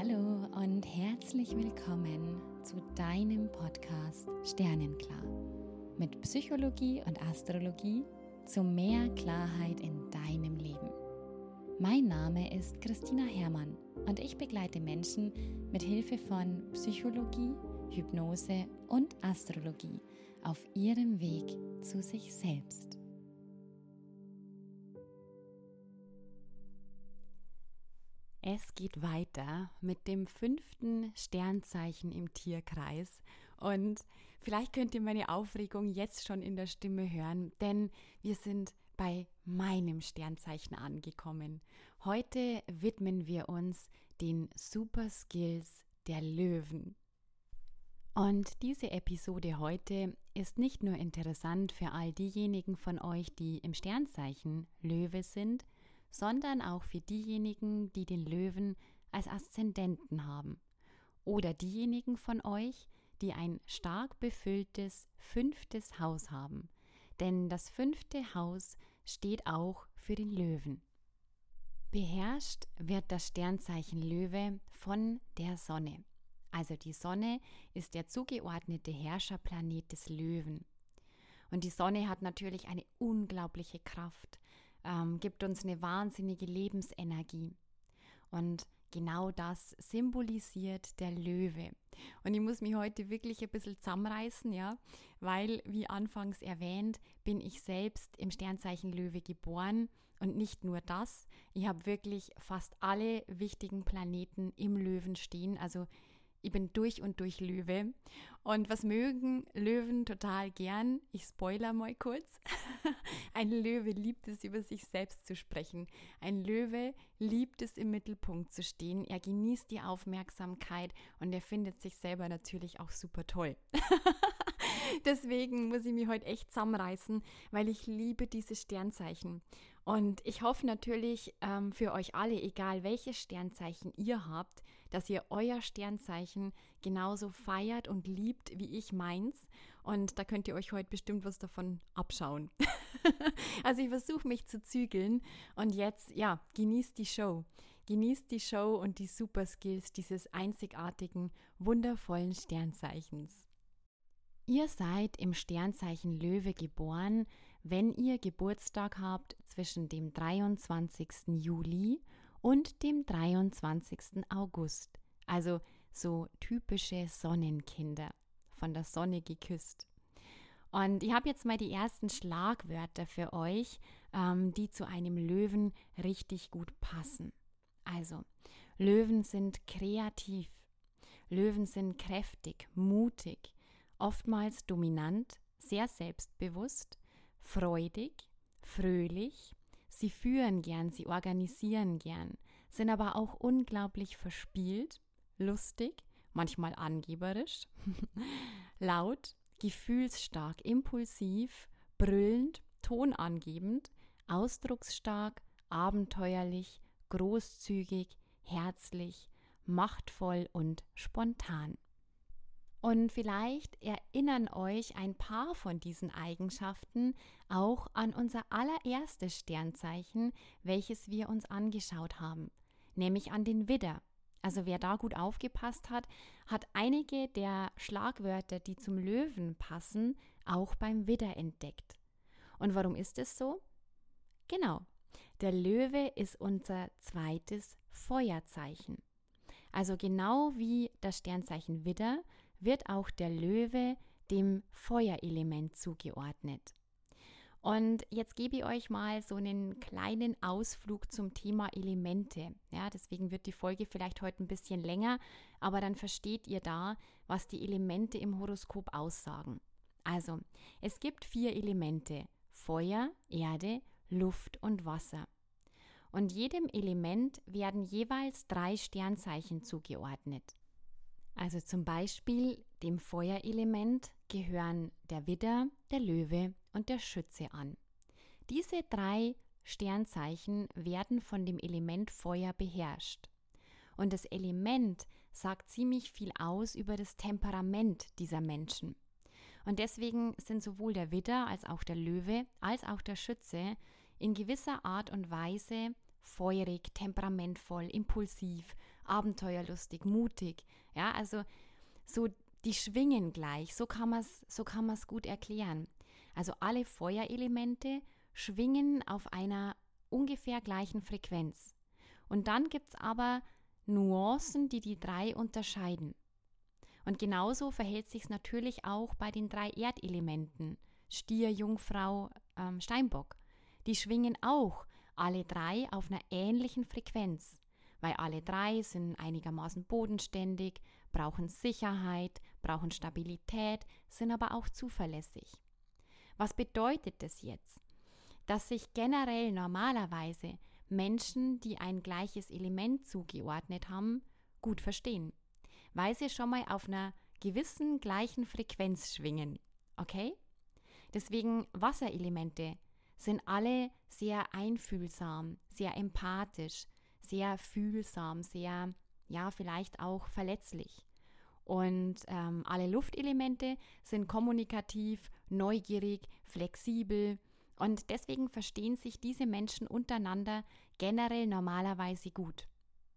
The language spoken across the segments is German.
Hallo und herzlich willkommen zu deinem Podcast Sternenklar mit Psychologie und Astrologie zu mehr Klarheit in deinem Leben. Mein Name ist Christina Herrmann und ich begleite Menschen mit Hilfe von Psychologie, Hypnose und Astrologie auf ihrem Weg zu sich selbst. Es geht weiter mit dem 5. Sternzeichen im Tierkreis und vielleicht könnt ihr meine Aufregung jetzt schon in der Stimme hören, denn wir sind bei meinem Sternzeichen angekommen. Heute widmen wir uns den Super Skills der Löwen. Und diese Episode heute ist nicht nur interessant für all diejenigen von euch, die im Sternzeichen Löwe sind, sondern auch für diejenigen, die den Löwen als Aszendenten haben. Oder diejenigen von euch, die ein stark befülltes 5. Haus haben. Denn das 5. Haus steht auch für den Löwen. Beherrscht wird das Sternzeichen Löwe von der Sonne. Also die Sonne ist der zugeordnete Herrscherplanet des Löwen. Und die Sonne hat natürlich eine unglaubliche Kraft, gibt uns eine wahnsinnige Lebensenergie. Und genau das symbolisiert der Löwe. Und ich muss mich heute wirklich ein bisschen zusammenreißen, ja, weil, wie anfangs erwähnt, bin ich selbst im Sternzeichen Löwe geboren. Und nicht nur das, ich habe wirklich fast alle wichtigen Planeten im Löwen stehen, also ich bin durch und durch Löwe. Und was mögen Löwen total gern? Ich spoiler mal kurz. Ein Löwe liebt es, über sich selbst zu sprechen. Ein Löwe liebt es, im Mittelpunkt zu stehen. Er genießt die Aufmerksamkeit und er findet sich selber natürlich auch super toll. Deswegen muss ich mich heute echt zusammenreißen, weil ich liebe diese Sternzeichen. Und ich hoffe natürlich für euch alle, egal welches Sternzeichen ihr habt, dass ihr euer Sternzeichen genauso feiert und liebt wie ich meins. Und da könnt ihr euch heute bestimmt was davon abschauen. Also ich versuche mich zu zügeln und jetzt, ja, genießt die Show. Genießt die Show und die Super Skills dieses einzigartigen, wundervollen Sternzeichens. Ihr seid im Sternzeichen Löwe geboren, wenn ihr Geburtstag habt zwischen dem 23. Juli und dem 23. August. Also so typische Sonnenkinder, von der Sonne geküsst. Und ich habe jetzt mal die ersten Schlagwörter für euch, die zu einem Löwen richtig gut passen. Also, Löwen sind kreativ, Löwen sind kräftig, mutig, oftmals dominant, sehr selbstbewusst, freudig, fröhlich, sie führen gern, sie organisieren gern, sind aber auch unglaublich verspielt, lustig, manchmal angeberisch, laut, gefühlsstark, impulsiv, brüllend, tonangebend, ausdrucksstark, abenteuerlich, großzügig, herzlich, machtvoll und spontan. Und vielleicht erinnern euch ein paar von diesen Eigenschaften auch an unser allererstes Sternzeichen, welches wir uns angeschaut haben, nämlich an den Widder. Also wer da gut aufgepasst hat, hat einige der Schlagwörter, die zum Löwen passen, auch beim Widder entdeckt. Und warum ist es so? Genau, der Löwe ist unser zweites Feuerzeichen. Also genau wie das Sternzeichen Widder wird auch der Löwe dem Feuerelement zugeordnet. Und jetzt gebe ich euch mal so einen kleinen Ausflug zum Thema Elemente. Ja, deswegen wird die Folge vielleicht heute ein bisschen länger, aber dann versteht ihr da, was die Elemente im Horoskop aussagen. Also, es gibt 4 Elemente: Feuer, Erde, Luft und Wasser. Und jedem Element werden jeweils 3 Sternzeichen zugeordnet. Also zum Beispiel dem Feuerelement gehören der Widder, der Löwe und der Schütze an. Diese 3 Sternzeichen werden von dem Element Feuer beherrscht. Und das Element sagt ziemlich viel aus über das Temperament dieser Menschen. Und deswegen sind sowohl der Widder als auch der Löwe als auch der Schütze in gewisser Art und Weise feurig, temperamentvoll, impulsiv, abenteuerlustig, mutig. Ja, also so die schwingen gleich, so kann man es gut erklären. Also alle Feuerelemente schwingen auf einer ungefähr gleichen Frequenz. Und dann gibt es aber Nuancen, die die drei unterscheiden. Und genauso verhält sich es natürlich auch bei den 3 Erdelementen, Stier, Jungfrau, Steinbock. Die schwingen auch alle 3 auf einer ähnlichen Frequenz, weil alle 3 sind einigermaßen bodenständig, brauchen Sicherheit, brauchen Stabilität, sind aber auch zuverlässig. Was bedeutet das jetzt? Dass sich generell normalerweise Menschen, die ein gleiches Element zugeordnet haben, gut verstehen, weil sie schon mal auf einer gewissen gleichen Frequenz schwingen. Okay? Deswegen Wasserelemente sind alle sehr einfühlsam, sehr empathisch, sehr fühlsam, sehr, ja, vielleicht auch verletzlich. Und alle Luftelemente sind kommunikativ, neugierig, flexibel und deswegen verstehen sich diese Menschen untereinander generell normalerweise gut.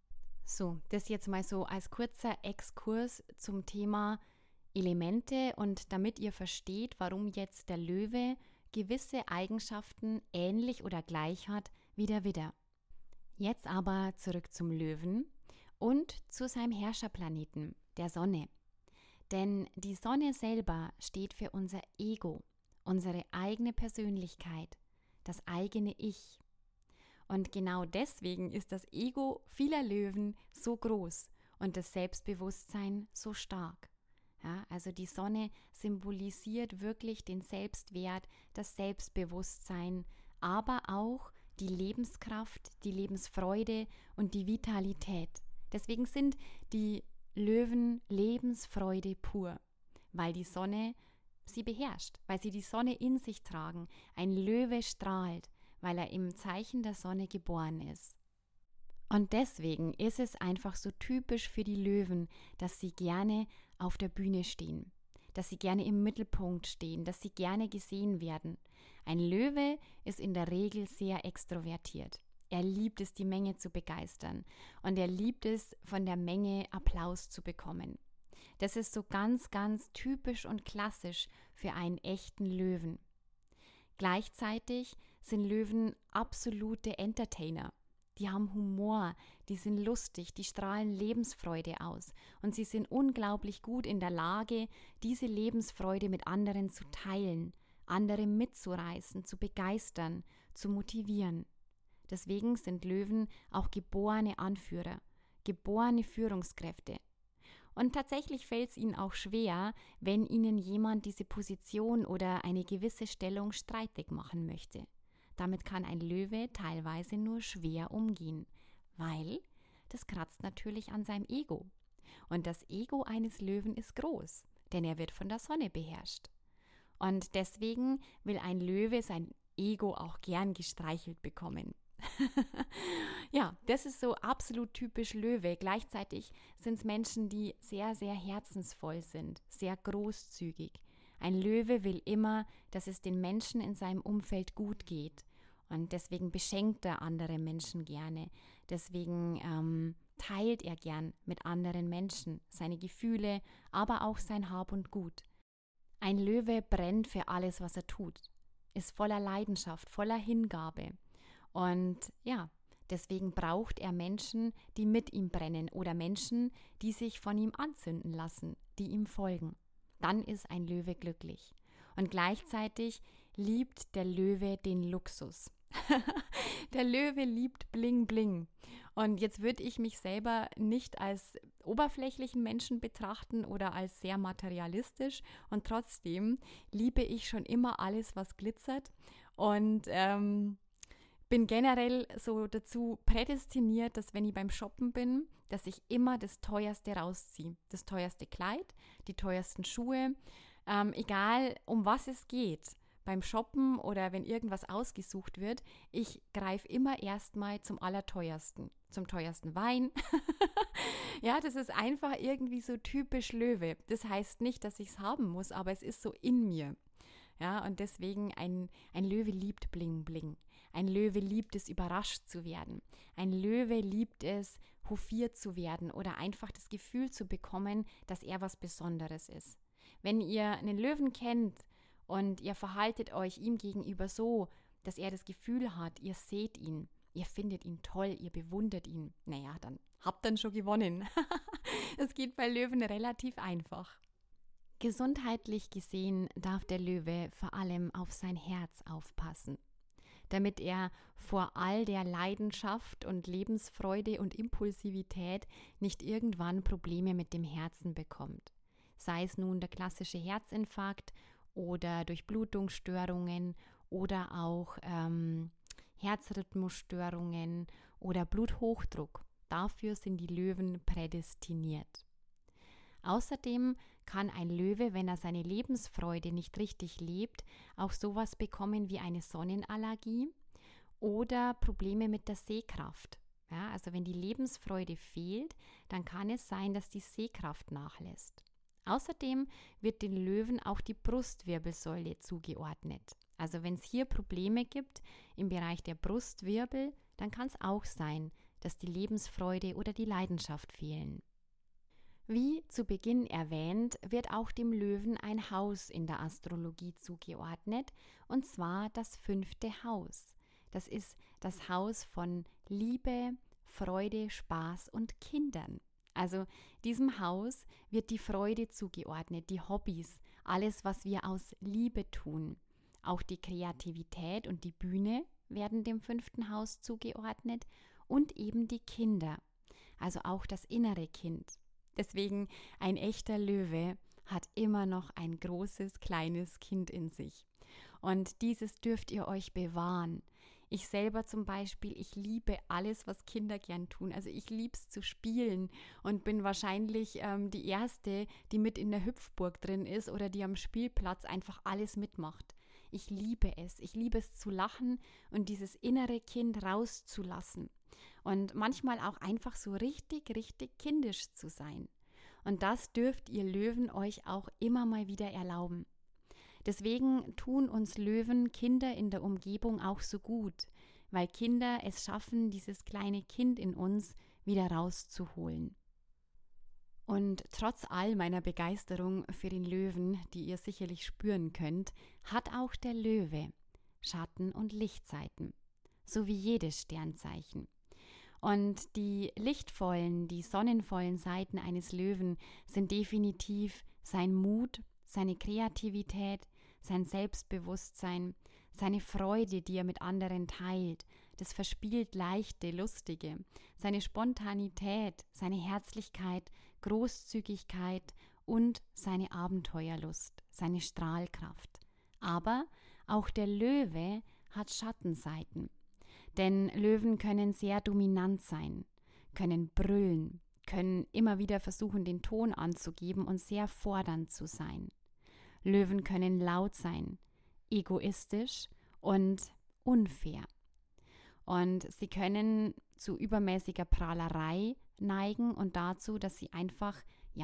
So, das jetzt mal so als kurzer Exkurs zum Thema Elemente und damit ihr versteht, warum jetzt der Löwe gewisse Eigenschaften ähnlich oder gleich hat wie der Widder. Jetzt aber zurück zum Löwen und zu seinem Herrscherplaneten, der Sonne. Denn die Sonne selber steht für unser Ego, unsere eigene Persönlichkeit, das eigene Ich. Und genau deswegen ist das Ego vieler Löwen so groß und das Selbstbewusstsein so stark. Ja, also die Sonne symbolisiert wirklich den Selbstwert, das Selbstbewusstsein, aber auch die Lebenskraft, die Lebensfreude und die Vitalität. Deswegen sind die Löwen Lebensfreude pur, weil die Sonne sie beherrscht, weil sie die Sonne in sich tragen. Ein Löwe strahlt, weil er im Zeichen der Sonne geboren ist. Und deswegen ist es einfach so typisch für die Löwen, dass sie gerne auf der Bühne stehen, dass sie gerne im Mittelpunkt stehen, dass sie gerne gesehen werden. Ein Löwe ist in der Regel sehr extrovertiert. Er liebt es, die Menge zu begeistern und er liebt es, von der Menge Applaus zu bekommen. Das ist so ganz, ganz typisch und klassisch für einen echten Löwen. Gleichzeitig sind Löwen absolute Entertainer. Die haben Humor, die sind lustig, die strahlen Lebensfreude aus und sie sind unglaublich gut in der Lage, diese Lebensfreude mit anderen zu teilen, andere mitzureißen, zu begeistern, zu motivieren. Deswegen sind Löwen auch geborene Anführer, geborene Führungskräfte. Und tatsächlich fällt es ihnen auch schwer, wenn ihnen jemand diese Position oder eine gewisse Stellung streitig machen möchte. Damit kann ein Löwe teilweise nur schwer umgehen, weil das kratzt natürlich an seinem Ego. Und das Ego eines Löwen ist groß, denn er wird von der Sonne beherrscht. Und deswegen will ein Löwe sein Ego auch gern gestreichelt bekommen. Ja, das ist so absolut typisch Löwe. Gleichzeitig sind es Menschen, die sehr, sehr herzensvoll sind, sehr großzügig. Ein Löwe will immer, dass es den Menschen in seinem Umfeld gut geht. Und deswegen beschenkt er andere Menschen gerne. Deswegen teilt er gern mit anderen Menschen seine Gefühle, aber auch sein Hab und Gut. Ein Löwe brennt für alles, was er tut, ist voller Leidenschaft, voller Hingabe. Und ja, deswegen braucht er Menschen, die mit ihm brennen oder Menschen, die sich von ihm anzünden lassen, die ihm folgen. Dann ist ein Löwe glücklich. Und gleichzeitig liebt der Löwe den Luxus. Der Löwe liebt Bling Bling. Und jetzt würde ich mich selber nicht als oberflächlichen Menschen betrachten oder als sehr materialistisch. Und trotzdem liebe ich schon immer alles, was glitzert. Und bin generell so dazu prädestiniert, dass wenn ich beim Shoppen bin, dass ich immer das Teuerste rausziehe. Das teuerste Kleid, die teuersten Schuhe, egal um was es geht. Beim Shoppen oder wenn irgendwas ausgesucht wird, ich greife immer erstmal zum Allerteuersten, zum teuersten Wein. Ja, das ist einfach irgendwie so typisch Löwe. Das heißt nicht, dass ich es haben muss, aber es ist so in mir. Ja, und deswegen ein Löwe liebt Bling Bling. Ein Löwe liebt es, überrascht zu werden. Ein Löwe liebt es, hofiert zu werden oder einfach das Gefühl zu bekommen, dass er was Besonderes ist. Wenn ihr einen Löwen kennt und ihr verhaltet euch ihm gegenüber so, dass er das Gefühl hat, ihr seht ihn, ihr findet ihn toll, ihr bewundert ihn, naja, dann habt ihr schon gewonnen. Es geht bei Löwen relativ einfach. Gesundheitlich gesehen darf der Löwe vor allem auf sein Herz aufpassen, damit er vor all der Leidenschaft und Lebensfreude und Impulsivität nicht irgendwann Probleme mit dem Herzen bekommt. Sei es nun der klassische Herzinfarkt oder Durchblutungsstörungen oder auch Herzrhythmusstörungen oder Bluthochdruck. Dafür sind die Löwen prädestiniert. Außerdem kann ein Löwe, wenn er seine Lebensfreude nicht richtig lebt, auch sowas bekommen wie eine Sonnenallergie oder Probleme mit der Sehkraft. Ja, also wenn die Lebensfreude fehlt, dann kann es sein, dass die Sehkraft nachlässt. Außerdem wird den Löwen auch die Brustwirbelsäule zugeordnet. Also wenn es hier Probleme gibt im Bereich der Brustwirbel, dann kann es auch sein, dass die Lebensfreude oder die Leidenschaft fehlen. Wie zu Beginn erwähnt, wird auch dem Löwen ein Haus in der Astrologie zugeordnet, und zwar das 5. Haus. Das ist das Haus von Liebe, Freude, Spaß und Kindern. Also diesem Haus wird die Freude zugeordnet, die Hobbys, alles, was wir aus Liebe tun. Auch die Kreativität und die Bühne werden dem 5. Haus zugeordnet und eben die Kinder, also auch das innere Kind. Deswegen ein echter Löwe hat immer noch ein großes, kleines Kind in sich. Und dieses dürft ihr euch bewahren. Ich selber zum Beispiel, ich liebe alles, was Kinder gern tun. Also ich liebe es zu spielen und bin wahrscheinlich die Erste, die mit in der Hüpfburg drin ist oder die am Spielplatz einfach alles mitmacht. Ich liebe es. Ich liebe es zu lachen und dieses innere Kind rauszulassen. Und manchmal auch einfach so richtig, richtig kindisch zu sein. Und das dürft ihr Löwen euch auch immer mal wieder erlauben. Deswegen tun uns Löwen Kinder in der Umgebung auch so gut, weil Kinder es schaffen, dieses kleine Kind in uns wieder rauszuholen. Und trotz all meiner Begeisterung für den Löwen, die ihr sicherlich spüren könnt, hat auch der Löwe Schatten- und Lichtseiten, so wie jedes Sternzeichen. Und die lichtvollen, die sonnenvollen Seiten eines Löwen sind definitiv sein Mut, seine Kreativität, sein Selbstbewusstsein, seine Freude, die er mit anderen teilt, das verspielt Leichte, Lustige, seine Spontanität, seine Herzlichkeit, Großzügigkeit und seine Abenteuerlust, seine Strahlkraft. Aber auch der Löwe hat Schattenseiten. Denn Löwen können sehr dominant sein, können brüllen, können immer wieder versuchen, den Ton anzugeben und sehr fordernd zu sein. Löwen können laut sein, egoistisch und unfair. Und sie können zu übermäßiger Prahlerei neigen und dazu, dass sie einfach,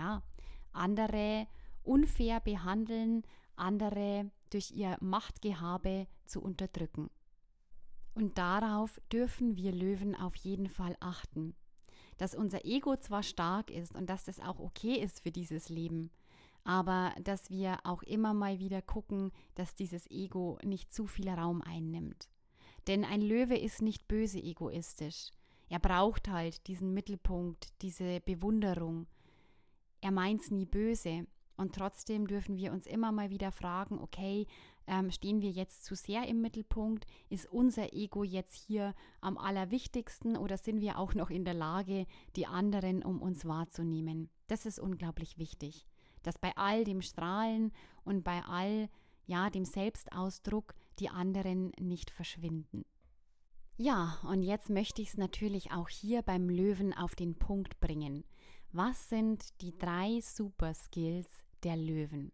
andere unfair behandeln, andere durch ihr Machtgehabe zu unterdrücken. Und darauf dürfen wir Löwen auf jeden Fall achten, dass unser Ego zwar stark ist und dass das auch okay ist für dieses Leben, aber dass wir auch immer mal wieder gucken, dass dieses Ego nicht zu viel Raum einnimmt. Denn ein Löwe ist nicht böse egoistisch. Er braucht halt diesen Mittelpunkt, diese Bewunderung. Er meint's nie böse. Und trotzdem dürfen wir uns immer mal wieder fragen, okay, stehen wir jetzt zu sehr im Mittelpunkt? Ist unser Ego jetzt hier am allerwichtigsten oder sind wir auch noch in der Lage, die anderen um uns wahrzunehmen? Das ist unglaublich wichtig, dass bei all dem Strahlen und bei all dem Selbstausdruck die anderen nicht verschwinden. Ja, und jetzt möchte ich es natürlich auch hier beim Löwen auf den Punkt bringen. Was sind die 3 Super-Skills der Löwen?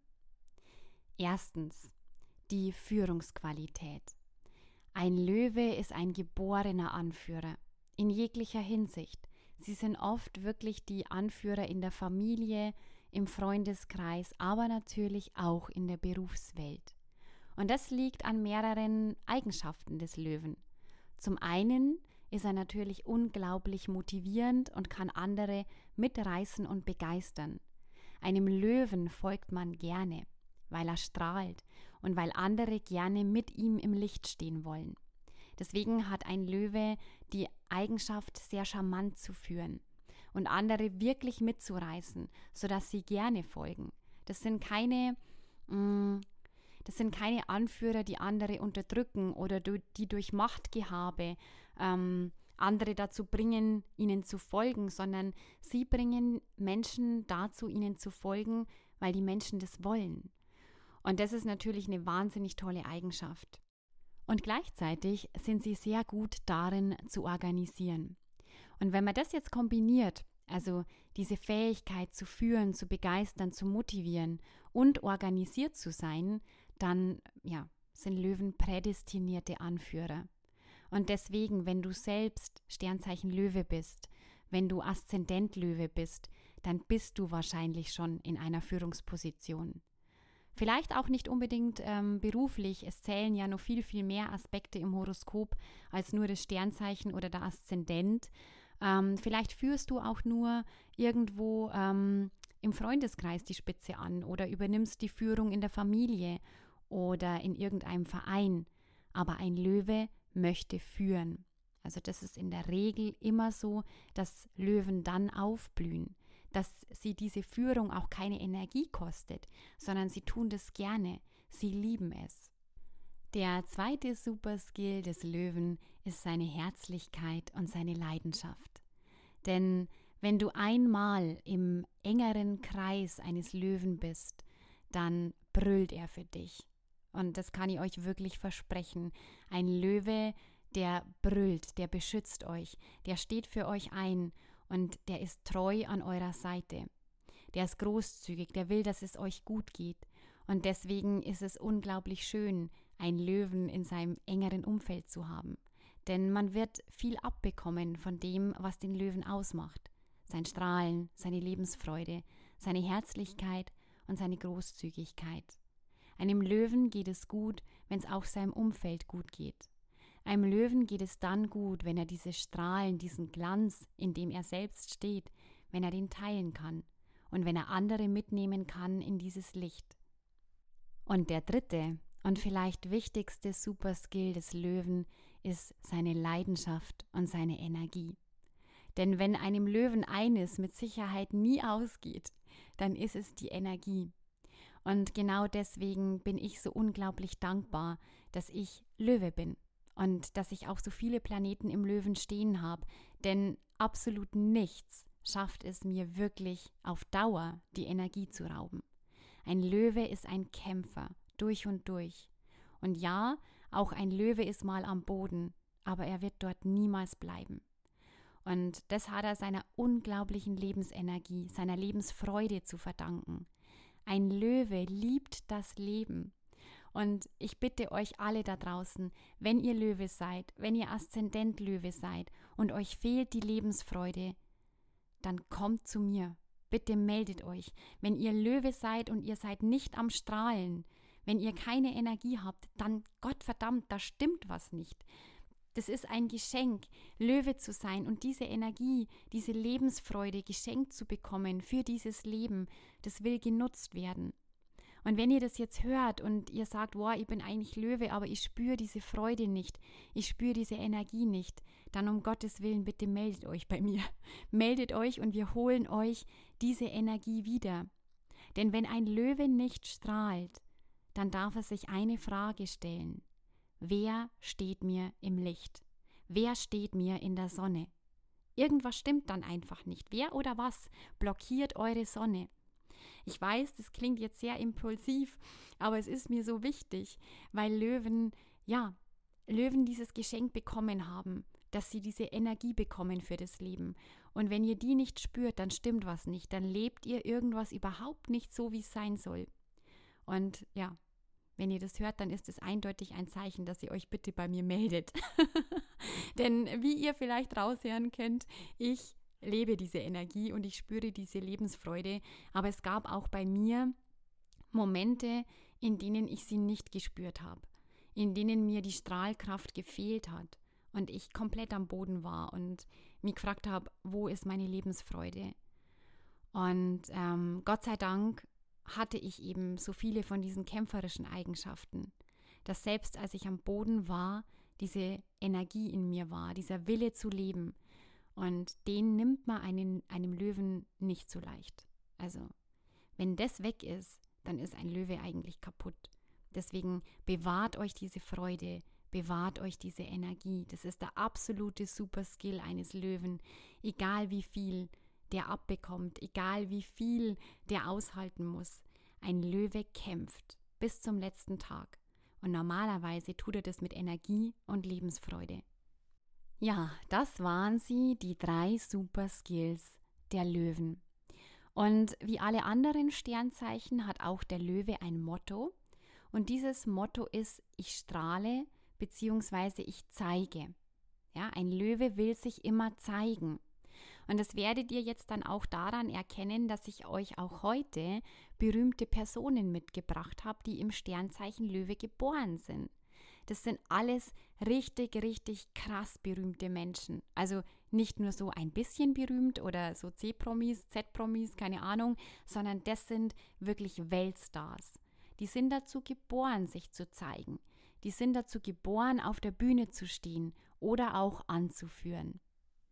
Erstens, die Führungsqualität. Ein Löwe ist ein geborener Anführer, in jeglicher Hinsicht. Sie sind oft wirklich die Anführer in der Familie, im Freundeskreis, aber natürlich auch in der Berufswelt. Und das liegt an mehreren Eigenschaften des Löwen. Zum einen ist er natürlich unglaublich motivierend und kann andere mitreißen und begeistern. Einem Löwen folgt man gerne, weil er strahlt und weil andere gerne mit ihm im Licht stehen wollen. Deswegen hat ein Löwe die Eigenschaft, sehr charmant zu führen und andere wirklich mitzureißen, sodass sie gerne folgen. Das sind keine Anführer, die andere unterdrücken oder die durch Machtgehabe andere dazu bringen, ihnen zu folgen, sondern sie bringen Menschen dazu, ihnen zu folgen, weil die Menschen das wollen. Und das ist natürlich eine wahnsinnig tolle Eigenschaft. Und gleichzeitig sind sie sehr gut darin, zu organisieren. Und wenn man das jetzt kombiniert, also diese Fähigkeit zu führen, zu begeistern, zu motivieren und organisiert zu sein, dann sind Löwen prädestinierte Anführer. Und deswegen, wenn du selbst Sternzeichen Löwe bist, wenn du Aszendent Löwe bist, dann bist du wahrscheinlich schon in einer Führungsposition. Vielleicht auch nicht unbedingt beruflich, es zählen ja noch viel, viel mehr Aspekte im Horoskop als nur das Sternzeichen oder der Aszendent. Vielleicht führst du auch nur irgendwo im Freundeskreis die Spitze an oder übernimmst die Führung in der Familie oder in irgendeinem Verein. Aber ein Löwe möchte führen. Also das ist in der Regel immer so, dass Löwen dann aufblühen, dass sie diese Führung auch keine Energie kostet, sondern sie tun das gerne, sie lieben es. Der zweite Superskill des Löwen ist seine Herzlichkeit und seine Leidenschaft. Denn wenn du einmal im engeren Kreis eines Löwen bist, dann brüllt er für dich. Und das kann ich euch wirklich versprechen. Ein Löwe, der brüllt, der beschützt euch, der steht für euch ein und der ist treu an eurer Seite. Der ist großzügig, der will, dass es euch gut geht. Und deswegen ist es unglaublich schön, einen Löwen in seinem engeren Umfeld zu haben. Denn man wird viel abbekommen von dem, was den Löwen ausmacht. Sein Strahlen, seine Lebensfreude, seine Herzlichkeit und seine Großzügigkeit. Einem Löwen geht es gut, wenn es auch seinem Umfeld gut geht. Einem Löwen geht es dann gut, wenn er diese Strahlen, diesen Glanz, in dem er selbst steht, wenn er den teilen kann und wenn er andere mitnehmen kann in dieses Licht. Und der dritte und vielleicht wichtigste Superskill des Löwen ist seine Leidenschaft und seine Energie. Denn wenn einem Löwen eines mit Sicherheit nie ausgeht, dann ist es die Energie. Und genau deswegen bin ich so unglaublich dankbar, dass ich Löwe bin und dass ich auch so viele Planeten im Löwen stehen habe, denn absolut nichts schafft es mir wirklich auf Dauer, die Energie zu rauben. Ein Löwe ist ein Kämpfer, durch und durch. Und ja, auch ein Löwe ist mal am Boden, aber er wird dort niemals bleiben. Und das hat er seiner unglaublichen Lebensenergie, seiner Lebensfreude zu verdanken. Ein Löwe liebt das Leben. Und ich bitte euch alle da draußen, wenn ihr Löwe seid, wenn ihr Aszendent Löwe seid und euch fehlt die Lebensfreude, dann kommt zu mir. Bitte meldet euch. Wenn ihr Löwe seid und ihr seid nicht am Strahlen, wenn ihr keine Energie habt, dann Gottverdammt, da stimmt was nicht. Das ist ein Geschenk, Löwe zu sein und diese Energie, diese Lebensfreude geschenkt zu bekommen für dieses Leben, das will genutzt werden. Und wenn ihr das jetzt hört und ihr sagt, wow, ich bin eigentlich Löwe, aber ich spüre diese Freude nicht, ich spüre diese Energie nicht, dann um Gottes Willen bitte meldet euch bei mir. Meldet euch und wir holen euch diese Energie wieder. Denn wenn ein Löwe nicht strahlt, dann darf er sich eine Frage stellen. Wer steht mir im Licht? Wer steht mir in der Sonne? Irgendwas stimmt dann einfach nicht. Wer oder was blockiert eure Sonne? Ich weiß, das klingt jetzt sehr impulsiv, aber es ist mir so wichtig, weil Löwen dieses Geschenk bekommen haben, dass sie diese Energie bekommen für das Leben. Und wenn ihr die nicht spürt, dann stimmt was nicht. Dann lebt ihr irgendwas überhaupt nicht so, wie es sein soll. Und ja, wenn ihr das hört, dann ist es eindeutig ein Zeichen, dass ihr euch bitte bei mir meldet. Denn wie ihr vielleicht raushören könnt, ich lebe diese Energie und ich spüre diese Lebensfreude. Aber es gab auch bei mir Momente, in denen ich sie nicht gespürt habe, in denen mir die Strahlkraft gefehlt hat. und ich komplett am Boden war und mich gefragt habe, wo ist meine Lebensfreude? Und Gott sei Dank hatte ich eben so viele von diesen kämpferischen Eigenschaften, dass selbst als ich am Boden war, diese Energie in mir war, dieser Wille zu leben. Und den nimmt man einem Löwen nicht so leicht. Also, wenn das weg ist, dann ist ein Löwe eigentlich kaputt. Deswegen bewahrt euch diese Freude, bewahrt euch diese Energie. Das ist der absolute Superskill eines Löwen. Egal wie viel der abbekommt, egal wie viel der aushalten muss. Ein Löwe kämpft bis zum letzten Tag. Und normalerweise tut er das mit Energie und Lebensfreude. Ja, das waren sie, die 3 Superskills der Löwen. Und wie alle anderen Sternzeichen hat auch der Löwe ein Motto. Und dieses Motto ist, ich strahle bzw. ich zeige. Ja, ein Löwe will sich immer zeigen. Und das werdet ihr jetzt dann auch daran erkennen, dass ich euch auch heute berühmte Personen mitgebracht habe, die im Sternzeichen Löwe geboren sind. Das sind alles richtig, richtig krass berühmte Menschen. Also nicht nur so ein bisschen berühmt oder so C-Promis, Z-Promis, keine Ahnung, sondern das sind wirklich Weltstars. Die sind dazu geboren, sich zu zeigen. Die sind dazu geboren, auf der Bühne zu stehen oder auch anzuführen.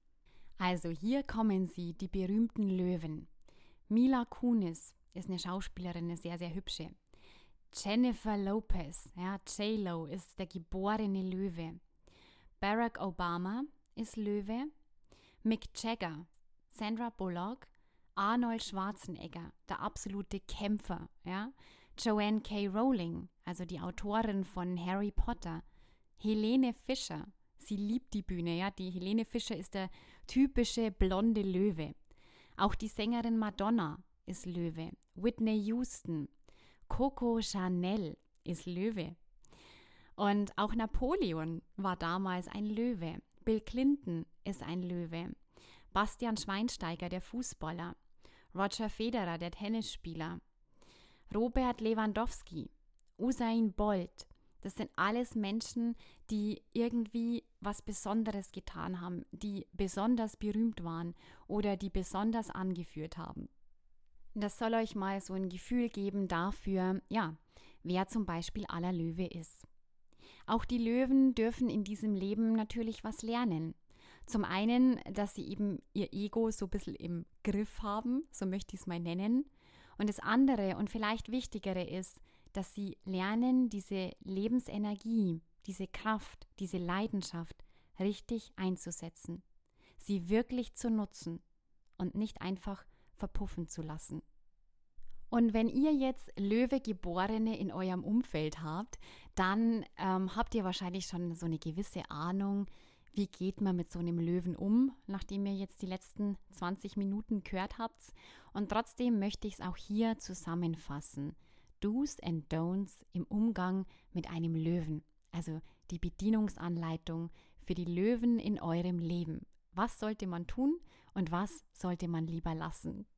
Also hier kommen sie, die berühmten Löwen. Mila Kunis ist eine Schauspielerin, eine sehr, sehr hübsche. Jennifer Lopez, ja, J-Lo, ist der geborene Löwe. Barack Obama ist Löwe. Mick Jagger, Sandra Bullock, Arnold Schwarzenegger, der absolute Kämpfer. Ja. Joanne K. Rowling, also die Autorin von Harry Potter. Helene Fischer, sie liebt die Bühne. Ja. Die Helene Fischer ist der typische blonde Löwe. Auch die Sängerin Madonna ist Löwe. Whitney Houston, Coco Chanel ist Löwe. Und auch Napoleon war damals ein Löwe. Bill Clinton ist ein Löwe. Bastian Schweinsteiger, der Fußballer. Roger Federer, der Tennisspieler. Robert Lewandowski. Usain Bolt. Das sind alles Menschen, die irgendwie was Besonderes getan haben, die besonders berühmt waren oder die besonders angeführt haben. Das soll euch mal so ein Gefühl geben dafür, ja, wer zum Beispiel aller Löwe ist. Auch die Löwen dürfen in diesem Leben natürlich was lernen. Zum einen, dass sie eben ihr Ego so ein bisschen im Griff haben, so möchte ich es mal nennen. Und das andere und vielleicht wichtigere ist, dass sie lernen, diese Lebensenergie, diese Kraft, diese Leidenschaft richtig einzusetzen. Sie wirklich zu nutzen und nicht einfach verpuffen zu lassen. Und wenn ihr jetzt Löwe-Geborene in eurem Umfeld habt, dann habt ihr wahrscheinlich schon so eine gewisse Ahnung, wie geht man mit so einem Löwen um, nachdem ihr jetzt die letzten 20 Minuten gehört habt. Und trotzdem möchte ich es auch hier zusammenfassen. Do's and Don'ts im Umgang mit einem Löwen. Also die Bedienungsanleitung für die Löwen in eurem Leben. Was sollte man tun und was sollte man lieber lassen?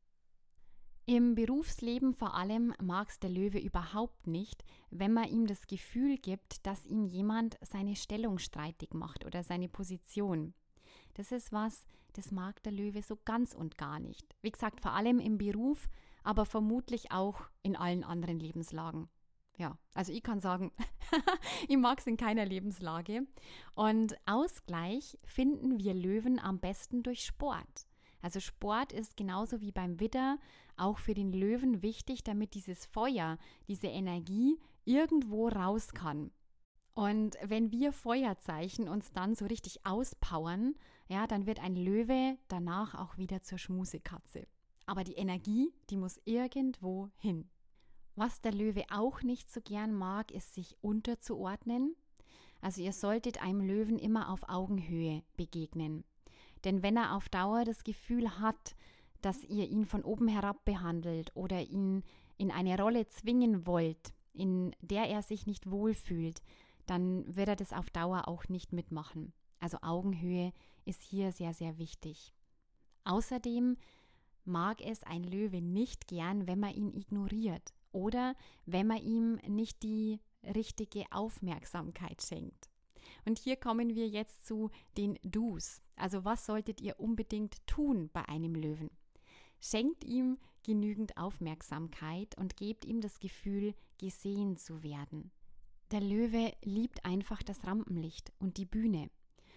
Im Berufsleben vor allem mag es der Löwe überhaupt nicht, wenn man ihm das Gefühl gibt, dass ihm jemand seine Stellung streitig macht oder seine Position. Das ist was, das mag der Löwe so ganz und gar nicht. Wie gesagt, vor allem im Beruf, aber vermutlich auch in allen anderen Lebenslagen. Ja, also ich kann sagen, ich mag es in keiner Lebenslage. Und Ausgleich finden wir Löwen am besten durch Sport. Also Sport ist genauso wie beim Widder auch für den Löwen wichtig, damit dieses Feuer, diese Energie irgendwo raus kann. Und wenn wir Feuerzeichen uns dann so richtig auspowern, ja, dann wird ein Löwe danach auch wieder zur Schmusekatze. Aber die Energie, die muss irgendwo hin. Was der Löwe auch nicht so gern mag, ist sich unterzuordnen. Also ihr solltet einem Löwen immer auf Augenhöhe begegnen. Denn wenn er auf Dauer das Gefühl hat, dass ihr ihn von oben herab behandelt oder ihn in eine Rolle zwingen wollt, in der er sich nicht wohlfühlt, dann wird er das auf Dauer auch nicht mitmachen. Also Augenhöhe ist hier sehr, sehr wichtig. Außerdem mag es ein Löwe nicht gern, wenn man ihn ignoriert oder wenn man ihm nicht die richtige Aufmerksamkeit schenkt. Und hier kommen wir jetzt zu den Do's. Also was solltet ihr unbedingt tun bei einem Löwen? Schenkt ihm genügend Aufmerksamkeit und gebt ihm das Gefühl, gesehen zu werden. Der Löwe liebt einfach das Rampenlicht und die Bühne.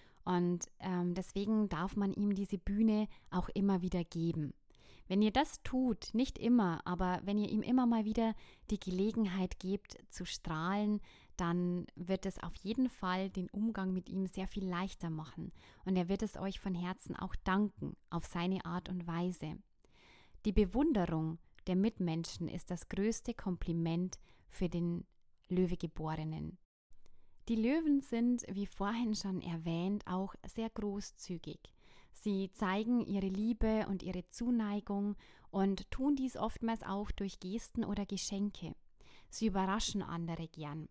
Und deswegen darf man ihm diese Bühne auch immer wieder geben. Wenn ihr das tut, nicht immer, aber wenn ihr ihm immer mal wieder die Gelegenheit gebt zu strahlen, dann wird es auf jeden Fall den Umgang mit ihm sehr viel leichter machen. Und er wird es euch von Herzen auch danken, auf seine Art und Weise. Die Bewunderung der Mitmenschen ist das größte Kompliment für den Löwegeborenen. Die Löwen sind, wie vorhin schon erwähnt, auch sehr großzügig. Sie zeigen ihre Liebe und ihre Zuneigung und tun dies oftmals auch durch Gesten oder Geschenke. Sie überraschen andere gern.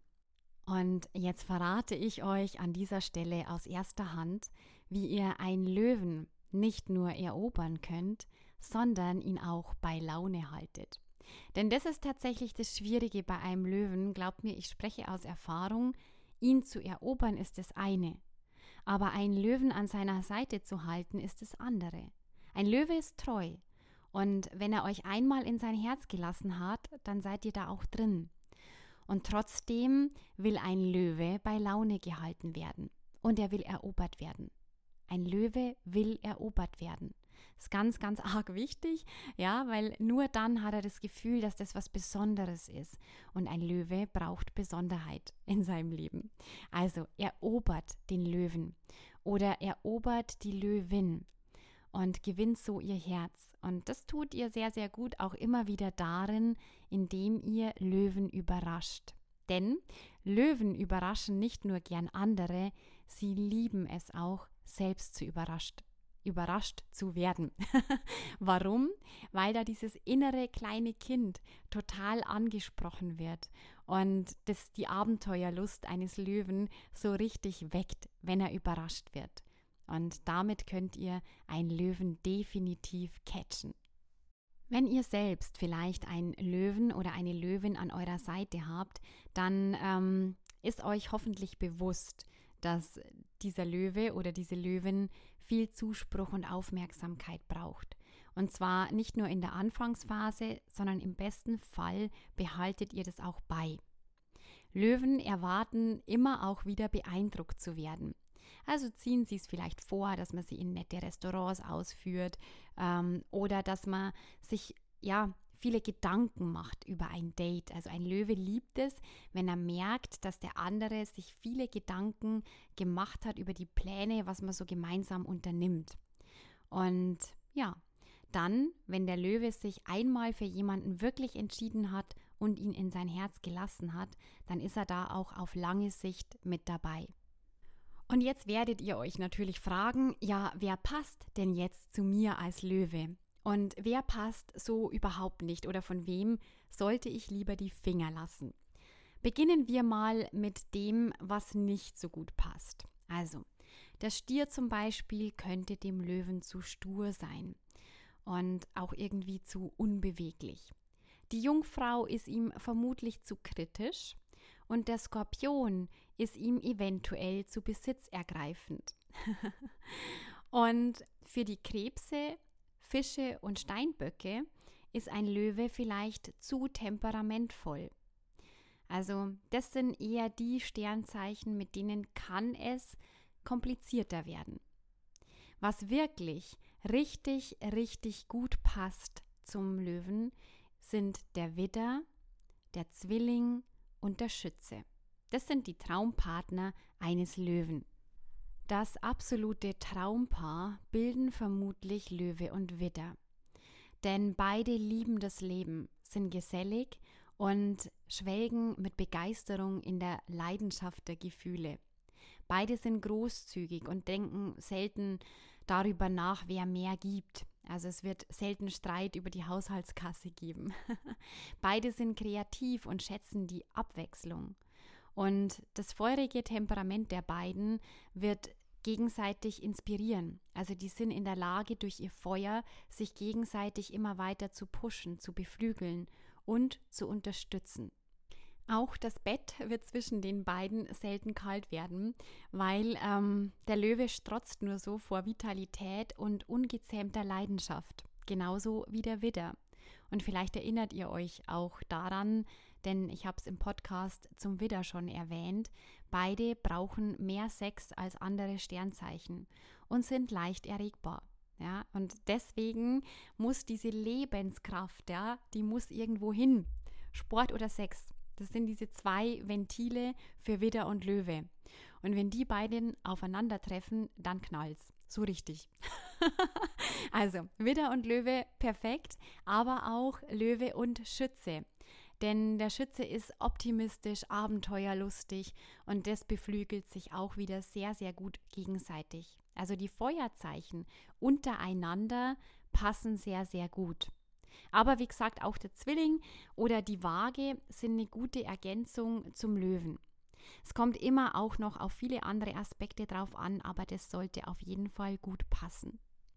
Und jetzt verrate ich euch an dieser Stelle aus erster Hand, wie ihr einen Löwen nicht nur erobern könnt, sondern ihn auch bei Laune haltet. Denn das ist tatsächlich das Schwierige bei einem Löwen. Glaubt mir, ich spreche aus Erfahrung. Ihn zu erobern ist das eine, aber einen Löwen an seiner Seite zu halten ist das andere. Ein Löwe ist treu und wenn er euch einmal in sein Herz gelassen hat, dann seid ihr da auch drin. Und trotzdem will ein Löwe bei Laune gehalten werden und er will erobert werden. Ein Löwe will erobert werden. Das ist ganz, ganz arg wichtig, ja, weil nur dann hat er das Gefühl, dass das was Besonderes ist. Und ein Löwe braucht Besonderheit in seinem Leben. Also erobert den Löwen oder erobert die Löwin und gewinnt so ihr Herz. Und das tut ihr sehr, sehr gut auch immer wieder darin, indem ihr Löwen überrascht. Denn Löwen überraschen nicht nur gern andere, sie lieben es auch, selbst zu überrascht zu werden. Warum? Weil da dieses innere kleine Kind total angesprochen wird und das die Abenteuerlust eines Löwen so richtig weckt, wenn er überrascht wird. Und damit könnt ihr einen Löwen definitiv catchen. Wenn ihr selbst vielleicht einen Löwen oder eine Löwin an eurer Seite habt, dann ist euch hoffentlich bewusst, dass dieser Löwe oder diese Löwin viel Zuspruch und Aufmerksamkeit braucht. Und zwar nicht nur in der Anfangsphase, sondern im besten Fall behaltet ihr das auch bei. Löwen erwarten immer auch wieder beeindruckt zu werden. Also ziehen sie es vielleicht vor, dass man sie in nette Restaurants ausführt oder dass man sich viele Gedanken macht über ein Date. Also ein Löwe liebt es, wenn er merkt, dass der andere sich viele Gedanken gemacht hat über die Pläne, was man so gemeinsam unternimmt. Und ja, dann, wenn der Löwe sich einmal für jemanden wirklich entschieden hat und ihn in sein Herz gelassen hat, dann ist er da auch auf lange Sicht mit dabei. Und jetzt werdet ihr euch natürlich fragen, ja, wer passt denn jetzt zu mir als Löwe? Und wer passt so überhaupt nicht oder von wem sollte ich lieber die Finger lassen? Beginnen wir mal mit dem, was nicht so gut passt. Also, der Stier zum Beispiel könnte dem Löwen zu stur sein und auch irgendwie zu unbeweglich. Die Jungfrau ist ihm vermutlich zu kritisch und der Skorpion ist ihm eventuell zu besitzergreifend. Und für die Krebse, Fische und Steinböcke ist ein Löwe vielleicht zu temperamentvoll. Also das sind eher die Sternzeichen, mit denen kann es komplizierter werden. Was wirklich richtig, richtig gut passt zum Löwen, sind der Widder, der Zwilling und der Schütze. Das sind die Traumpartner eines Löwen. Das absolute Traumpaar bilden vermutlich Löwe und Widder. Denn beide lieben das Leben, sind gesellig und schwelgen mit Begeisterung in der Leidenschaft der Gefühle. Beide sind großzügig und denken selten darüber nach, wer mehr gibt. Also es wird selten Streit über die Haushaltskasse geben. Beide sind kreativ und schätzen die Abwechslung. Und das feurige Temperament der beiden wird gegenseitig inspirieren. Also die sind in der Lage, durch ihr Feuer sich gegenseitig immer weiter zu pushen, zu beflügeln und zu unterstützen. Auch das Bett wird zwischen den beiden selten kalt werden, weil der Löwe strotzt nur so vor Vitalität und ungezähmter Leidenschaft, genauso wie der Widder. Und vielleicht erinnert ihr euch auch daran, denn ich habe es im Podcast zum Widder schon erwähnt, beide brauchen mehr Sex als andere Sternzeichen und sind leicht erregbar. Ja, und deswegen muss diese Lebenskraft, ja, die muss irgendwo hin. Sport oder Sex. Das sind diese zwei Ventile für Widder und Löwe. Und wenn die beiden aufeinandertreffen, dann knallt's. So richtig. Also Widder und Löwe perfekt, aber auch Löwe und Schütze. Denn der Schütze ist optimistisch, abenteuerlustig und das beflügelt sich auch wieder sehr, sehr gut gegenseitig. Also die Feuerzeichen untereinander passen sehr, sehr gut. Aber wie gesagt, auch der Zwilling oder die Waage sind eine gute Ergänzung zum Löwen. Es kommt immer auch noch auf viele andere Aspekte drauf an, aber das sollte auf jeden Fall gut passen.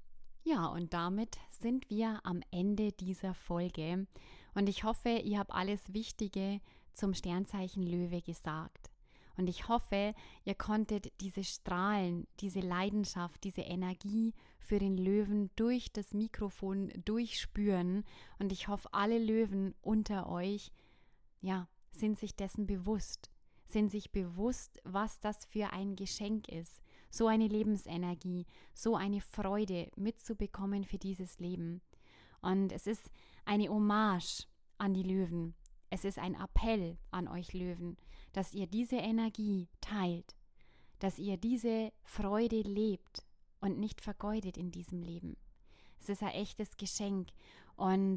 Ja, und damit sind wir am Ende dieser Folge und ich hoffe, ihr habt alles Wichtige zum Sternzeichen Löwe gesagt. Und ich hoffe, ihr konntet diese Strahlen, diese Leidenschaft, diese Energie für den Löwen durch das Mikrofon durchspüren. Und ich hoffe, alle Löwen unter euch, ja, sind sich dessen bewusst. Sind sich bewusst, was das für ein Geschenk ist. So eine Lebensenergie, so eine Freude mitzubekommen für dieses Leben. Und es ist eine Hommage an die Löwen. Es ist ein Appell an euch Löwen, dass ihr diese Energie teilt, dass ihr diese Freude lebt und nicht vergeudet in diesem Leben. Es ist ein echtes Geschenk und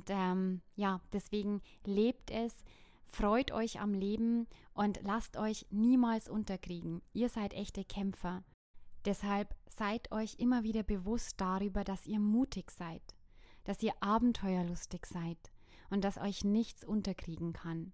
deswegen lebt es, freut euch am Leben und lasst euch niemals unterkriegen. Ihr seid echte Kämpfer. Deshalb seid euch immer wieder bewusst darüber, dass ihr mutig seid, dass ihr abenteuerlustig seid und dass euch nichts unterkriegen kann.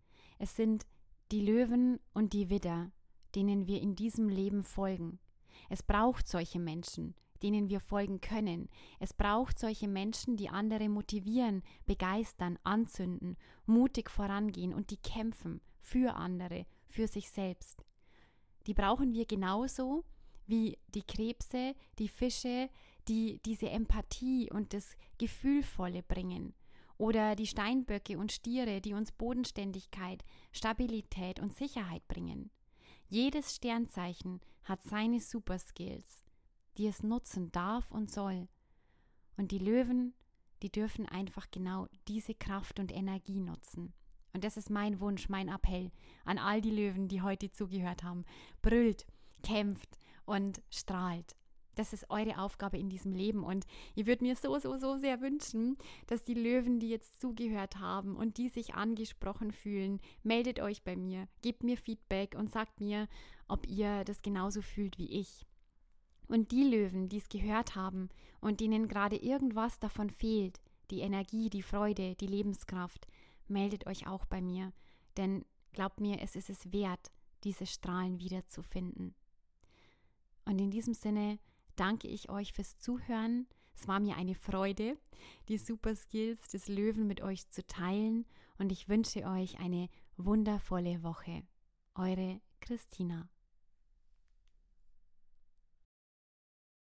Es sind die Löwen und die Widder, denen wir in diesem Leben folgen. Es braucht solche Menschen, denen wir folgen können. Es braucht solche Menschen, die andere motivieren, begeistern, anzünden, mutig vorangehen und die kämpfen für andere, für sich selbst. Die brauchen wir genauso wie die Krebse, die Fische, die diese Empathie und das Gefühlvolle bringen. Oder die Steinböcke und Stiere, die uns Bodenständigkeit, Stabilität und Sicherheit bringen. Jedes Sternzeichen hat seine Superskills, die es nutzen darf und soll. Und die Löwen, die dürfen einfach genau diese Kraft und Energie nutzen. Und das ist mein Wunsch, mein Appell an all die Löwen, die heute zugehört haben. Brüllt, kämpft und strahlt. Das ist eure Aufgabe in diesem Leben und ich würde mir so sehr wünschen, dass die Löwen, die jetzt zugehört haben und die sich angesprochen fühlen, meldet euch bei mir, gebt mir Feedback und sagt mir, ob ihr das genauso fühlt wie ich. Und die Löwen, die es gehört haben und denen gerade irgendwas davon fehlt, die Energie, die Freude, die Lebenskraft, meldet euch auch bei mir, denn glaubt mir, es ist es wert, diese Strahlen wiederzufinden. Und in diesem Sinne danke ich euch fürs Zuhören. Es war mir eine Freude, die Superskills des Löwen mit euch zu teilen und ich wünsche euch eine wundervolle Woche. Eure Christina.